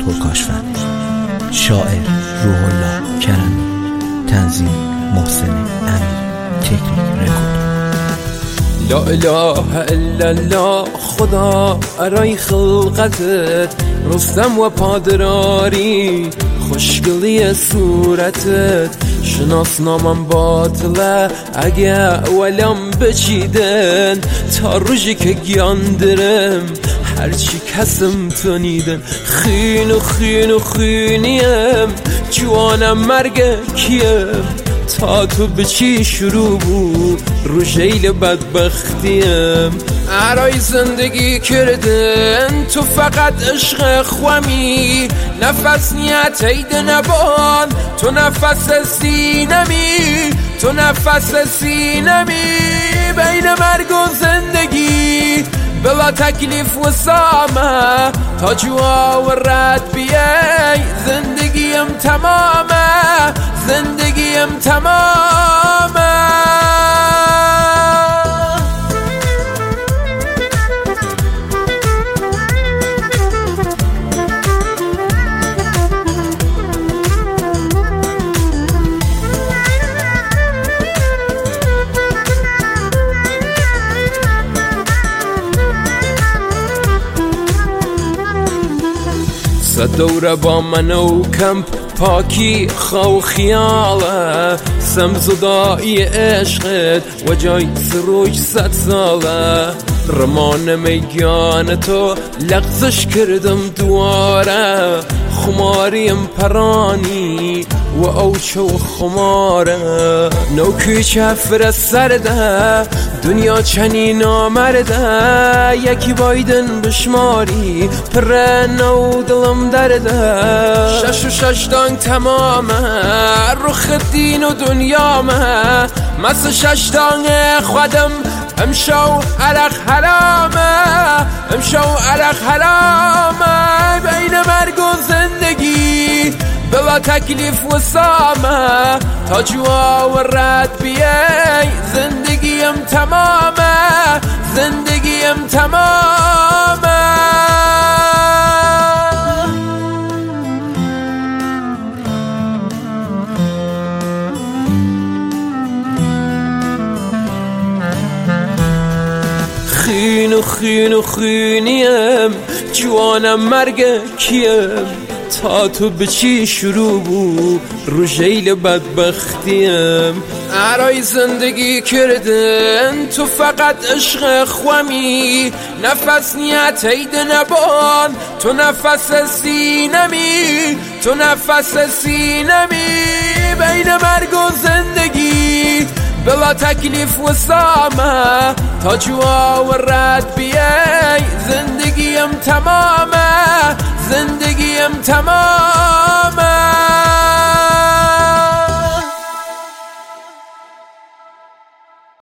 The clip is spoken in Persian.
اشترپور کاشفندی، شاعر روح الله کرمی، تنظیم محسن امیر، تکنیک رکورد. لا اله الا الله خدا ارای خلقتت، رستم و پادراری خوشگلی صورتت. شناسنامم باطله اگه ولم بچیدن، تا روزی که گیاندرم هرچی کسم تنیدن. خین و خین و خینیم جوانم مرگ کیم، تا تو به چی شروع بود رو جیل بدبختیم. ارای زندگی کردن تو فقط عشق خوامی، نفس نیت عید نبان تو نفس سینمی، تو نفس سینمی. بین مرگ و زندگی بلا تکلیف و سامه، تا جوا و رد بیای زندگیم تمامه، زندگیم تمامه. دوره با من و کمپ پاکی خو خیاله، سمزدایی عشقت و جای سروج 100 ساله. رمان میگان تو لغزش کردم دواره، خماریم پرانی و اوچه و خماره. نوکی چفر سرده دنیا چنین آمرده، یکی بایدن بشماری پر نو دلم درده. 6 و 6 دانگ تمامه رخ دین و دنیامه، مثل 6 دانگ خودم امشو عرق حرامه، امشو عرق حرامه. بین مرگ و زندگی بلا تکلیف و سامه، تا جوا و رد بیای زندگیم تمامه، زندگیم تمامه. خین و خین و خینیم جوانم مرگ کیم، تا تو به چی شروع بود رو جیل بدبختیم. ارای زندگی کردن تو فقط عشق خوامی، نفس نیت عید نبان تو نفس سینمی، تو نفس سینمی. بین مرگ و زندگی بلا تکلیف و سامه، تا جوا و رد بیای زندگیم تمامه، زندگیم تمامه.